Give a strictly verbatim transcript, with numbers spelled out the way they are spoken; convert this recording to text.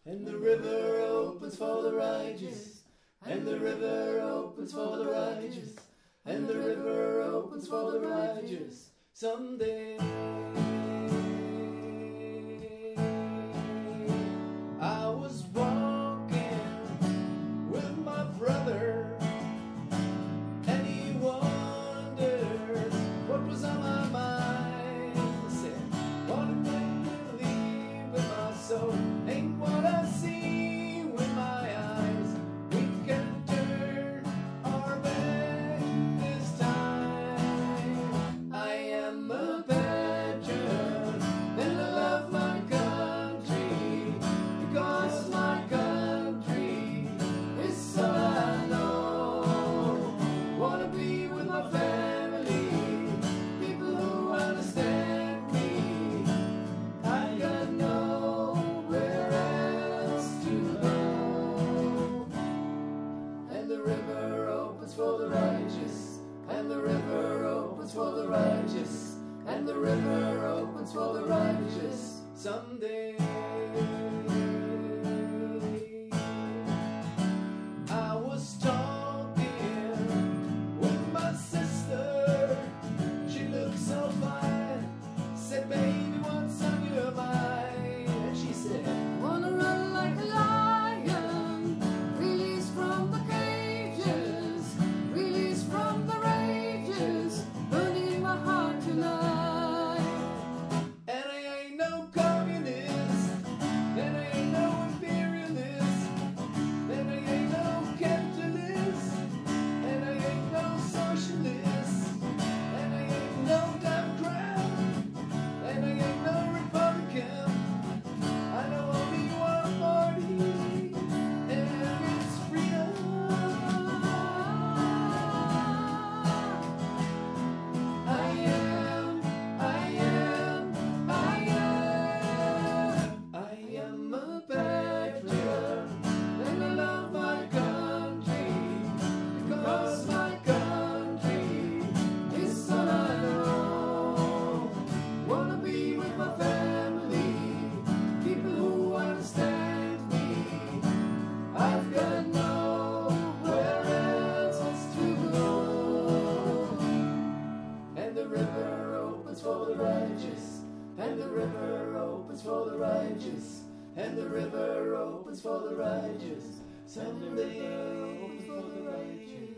and the river opens for the righteous, and the river opens for the righteous, and the river opens for the righteous someday. I was walking with my brother, and he wondered what was on my mind. I said, what a thing to believe in my soul ain't what I see with my eyes. We can turn our back this time. I am a patriot, and I love my country, because my country is all I know. Wanna be with my family, people who understand me. I got nowhere else to go. And the river opens for the righteous, and the river opens for the righteous, and the river opens for the righteous someday. I was talking with my sister, she looked so fine, said, baby, what's on your mind? And she said, Wanna run like a lion, release from the cages, release from the rages, burning my heart tonight. and I ain't no communist, and I ain't no imperialist, and I ain't no capitalist, and I ain't no socialist, and I ain't no Democrat, and I ain't no Republican. I know only one party, and it's freedom. I am, I am, I am, I am a patriot, and I love my country, because my country is all I know. Wanna be with my family, people who understand me. I've got nowhere else to go. And the river opens for the righteous, and the river opens for the righteous, and the river opens for the righteous, and the river opens for the righteous.